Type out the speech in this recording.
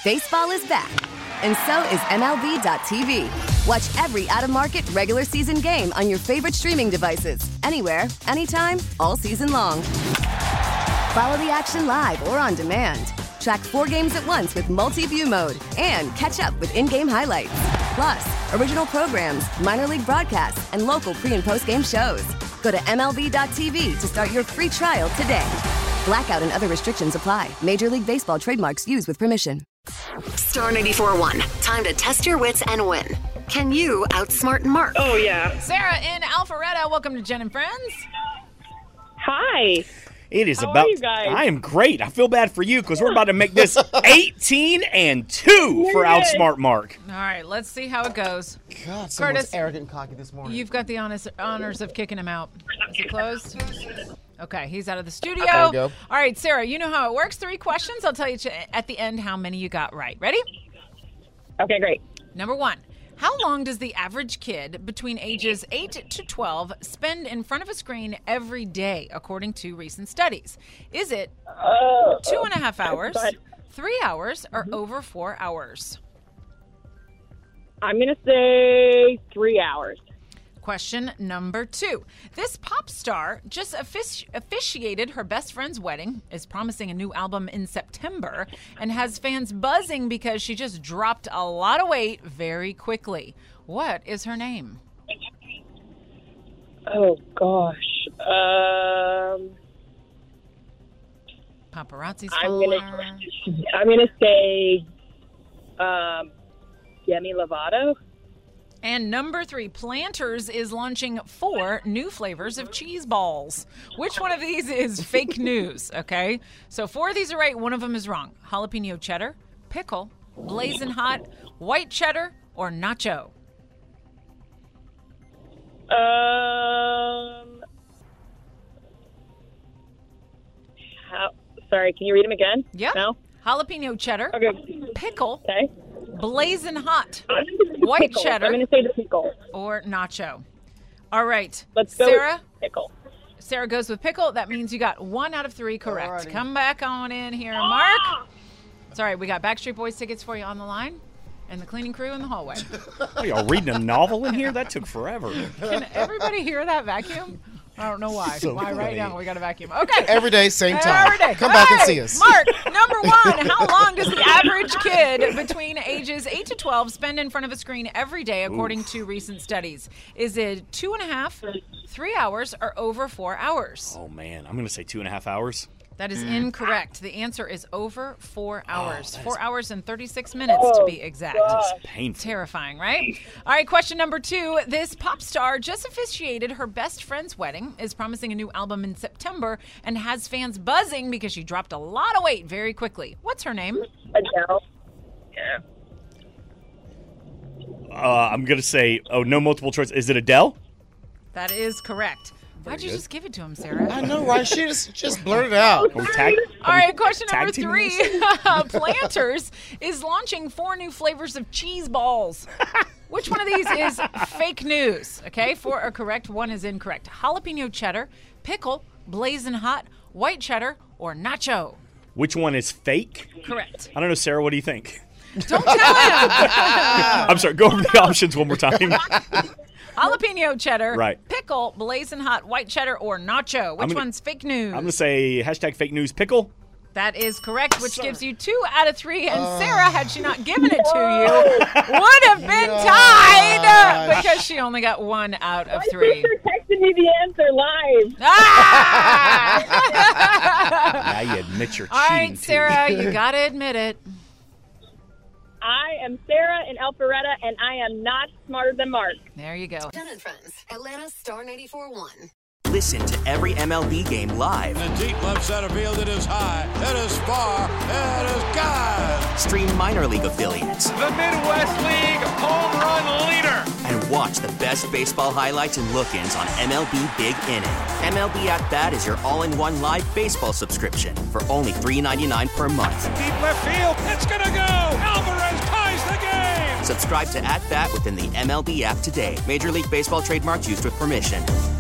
Baseball is back, and so is MLB.tv. Watch every out-of-market regular season game on your favorite streaming devices, anywhere, anytime, all season long. Follow the action live or on demand. Track 4 games at once with multi-view mode and catch up with in-game highlights. Plus, original programs, minor league broadcasts, and local pre- and post-game shows. Go to MLB.tv to start your free trial today. Blackout and other restrictions apply. Major League Baseball trademarks used with permission. Star 94.1. Time to test your wits and win. Can you outsmart Mark? Oh, yeah. Sarah in Alpharetta, welcome to Jen and Friends. Hi. It is How about. are you guys? I am great. I feel bad for you because we're about to make this 18-2 for Outsmart Mark. All right, let's see how it goes. God, someone's Curtis, arrogant and cocky this morning. You've got the honors of kicking him out. Is he closed? Okay, he's out of the studio. There we go. All right, Sarah, you know how it works. 3 questions. I'll tell you at the end how many you got right. Ready? Okay, great. Number 1. How long does the average kid between ages 8 to 12 spend in front of a screen every day, according to recent studies? Is it 2.5 hours, 3 hours, or over 4 hours? I'm going to say 3 hours. Question number 2. This pop star just officiated her best friend's wedding, is promising a new album in September, and has fans buzzing because she just dropped a lot of weight very quickly. What is her name? Oh, gosh. Paparazzi's I'm following gonna her. say Demi Lovato. And number 3, Planters is launching 4 new flavors of cheese balls. Which one of these is fake news, okay? So 4 of these are right, 1 of them is wrong. Jalapeno cheddar, pickle, blazing hot, white cheddar, or nacho? Sorry, can you read them again? Yep. No? Jalapeno cheddar, Okay. pickle, Okay. blazing hot, I'm gonna say the white pickle. cheddar, I'm going to say the pickle. or nacho. All right. Let's go Sarah? with pickle. Sarah goes with pickle. That means you got 1 out of 3 correct. Alrighty. Come back on in here, Mark. It's all right. We got Backstreet Boys tickets for you on the line and the cleaning crew in the hallway. Oh, y'all reading a novel in here? That took forever. Can everybody hear that vacuum? I don't know why. So Why right funny. now we got a vacuum. Okay. Every day, same time. Every day. Come back and All see right, us. Mark, number 1. How long does the average kid between ages 8 to 12 spend in front of a screen every day, according to recent studies? Is it 2.5, 3 hours, or over 4 hours? Oh, man. I'm going to say 2.5 hours. That is incorrect. The answer is over 4 hours. 4 hours and 36 minutes to be exact. That's painful. Terrifying, right? All right, question number 2. This pop star just officiated her best friend's wedding, is promising a new album in September, and has fans buzzing because she dropped a lot of weight very quickly. What's her name? Adele. Yeah. I'm going to say, no multiple choice. Is it Adele? That is correct. Why'd you just give it to him, Sarah? I know, right? She just blurted it out. Can we tag? All right, question number tag team 3. this? Planters is launching 4 new flavors of cheese balls. Which one of these is fake news? Okay, 4 are correct, 1 is incorrect. Jalapeno cheddar, pickle, blazing hot, white cheddar, or nacho? Which one is fake? Correct. I don't know, Sarah. What do you think? Don't tell him. I'm sorry. Go over the options one more time. Jalapeno cheddar, Right. pickle, blazing hot, white cheddar, or nacho? Which one's fake news? I'm going to say hashtag fake news pickle. That is correct, which gives you 2 out of 3. And Sarah, had she not given it to you, would have been tied because she only got 1 out of 3. My sister texted me the answer live. Ah! Now you admit you're All cheating, right, too. Sarah, you got to admit it. I am Sarah in Alpharetta, and I am not smarter than Mark. There you go. Jen and Friends. Atlanta's Star 94.1. Listen to every MLB game live. In the deep left center field, it is high, it is far, it is God. Stream minor league affiliates. The Midwest League home run leader. And watch the best baseball highlights and look-ins on MLB Big Inning. MLB At Bat is your all-in-one live baseball subscription for only $3.99 per month. Deep left field, it's gonna go. Alvarez ties the game. Subscribe to At Bat within the MLB app today. Major League Baseball trademarks used with permission.